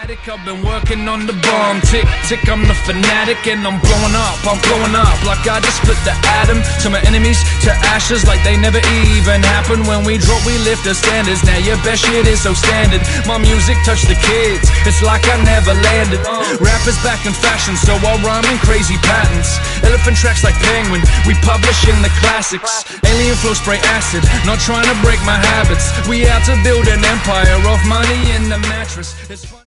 Automatic, I've been working on the bomb. Tick, tick, I'm the fanatic and I'm blowing up like I just split the atom. To my enemies, to ashes like they never even happened. When we drop, we lift the standards. Now your best shit is so standard. My music touched the kids, it's like I never landed. Rap is back in fashion, so I'll rhyme in crazy patterns. Elephant tracks like Penguin, we publish in the classics. Alien flow spray acid, not trying to break my habits. We out to build an empire off money in the mattress. It's fun.